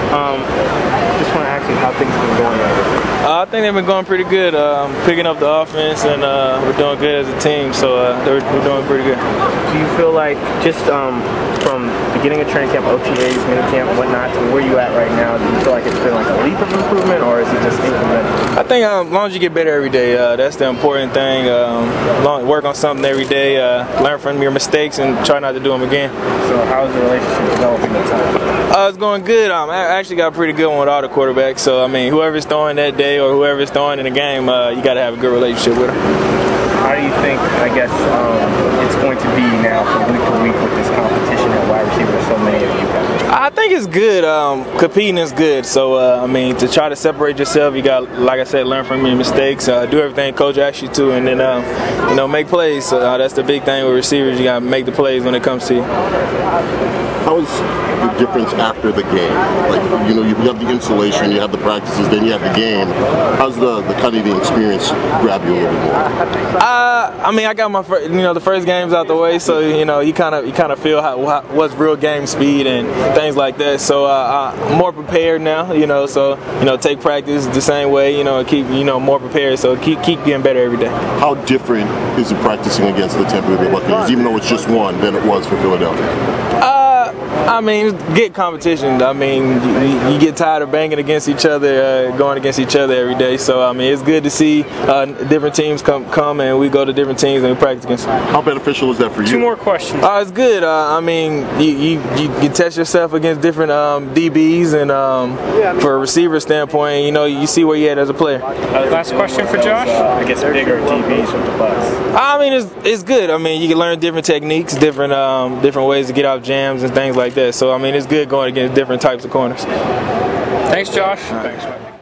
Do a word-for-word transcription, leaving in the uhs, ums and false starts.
Um, just want to ask you how things have been going over. Uh, I think they've been going pretty good, um, picking up the offense, and uh, we're doing good as a team, so uh, we're doing pretty good. Do you feel like just um, from beginning of training camp, O T As, mini camp, whatnot, to where you at right now, do you feel like it's been like a leap of improvement, or is it just incremental? I think um, as long as you get better every day, uh, that's the important thing. Um, long, work on something every day, uh, learn from your mistakes, and try not to do them again. So how is the relationship developing with time? Uh, it's going good. Um, I actually got a pretty good one with all the quarterbacks, so I mean, whoever's throwing that day or whoever's throwing in the game, uh, you got to have a good relationship with them. How do you think, I guess, um, it's going to be now from week to week with this competition at wide receiver, so many of you have? I think it's good. Um, competing is good. So, uh, I mean, to try to separate yourself, you got, like I said, learn from your mistakes, uh, do everything coach asks you to, and then, uh, you know, make plays. So uh, that's the big thing with receivers. You got to make the plays when it comes to you. How is the difference after the game? Like, you know, you have the insulation, you have the practices, then you have the game. How's the, the kind of the experience grab you a little bit more? Uh, I mean, I got my, fir- you know, the first games out the way, so you know, you kind of, you kind of feel how, how what's real game speed and things like that. So uh, I'm more prepared now, you know. So you know, take practice the same way, you know, keep you know more prepared. So keep keep getting better every day. How different is it practicing against the Tampa Bay Buccaneers, even though it's just one, than it was for Philadelphia? Uh, I mean, get competition. I mean, you, you get tired of banging against each other, uh, going against each other every day. So I mean, it's good to see uh, different teams come come and we go to different teams and we practice against them. How beneficial is that for you? Two more questions. Uh, it's good. Uh, I mean, you, you, you, you test yourself against different um, D Bs, and um, for a receiver standpoint, you know, you see where you're at as a player. Uh, last question for Josh. Uh, I guess bigger D Bs with the bus. I mean, it's it's good. I mean, you can learn different techniques, different um, different ways to get off jams and things like that. So I mean, it's good going against different types of corners. Thanks, Josh. Thanks.